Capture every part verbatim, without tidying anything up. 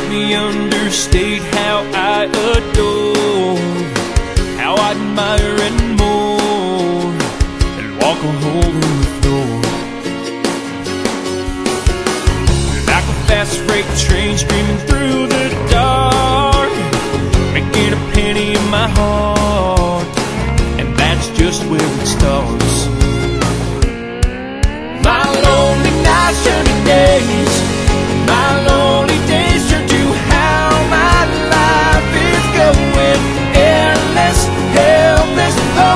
me understate how I adore, how I admire and more, and walk a hole in the floor. Like a fast freight train screaming through the dark, making a penny in my heart, and that's just where it starts. My lonely nights turn to days, my lonely days turn to how my life is going. Endless, helpless,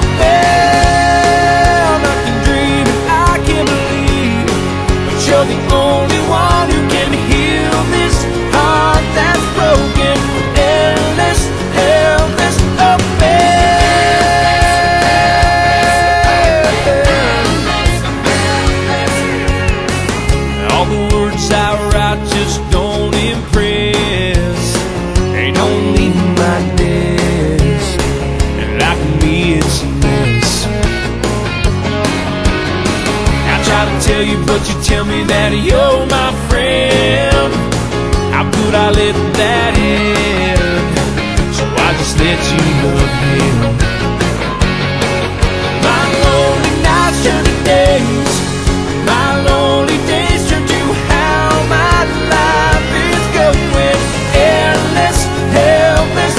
hoping I can dream and I can believe, but you're the only one who can heal this heart that's broken. Endless, helpless, hoping. All the words I write just don't impress, they don't leave my desk, and like me it's a mess. I try to tell you but you tell me that you're my friend. How could I let that in? So I just let you love him. My lonely nights turn to days, my lonely days turn to how my life is going. Endless, helpless,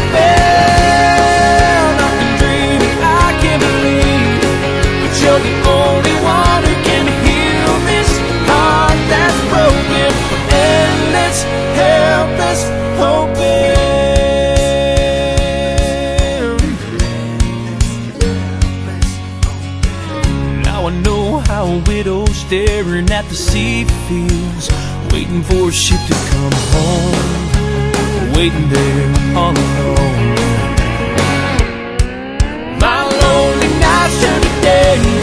hoping I can dream and I can believe, but you're the only one who can heal this heart that's broken. Endless, helpless, hoping. Now I know how a widow staring at the sea feels, waiting for a ship to come home, waiting there all alone. My lonely nights turn to days,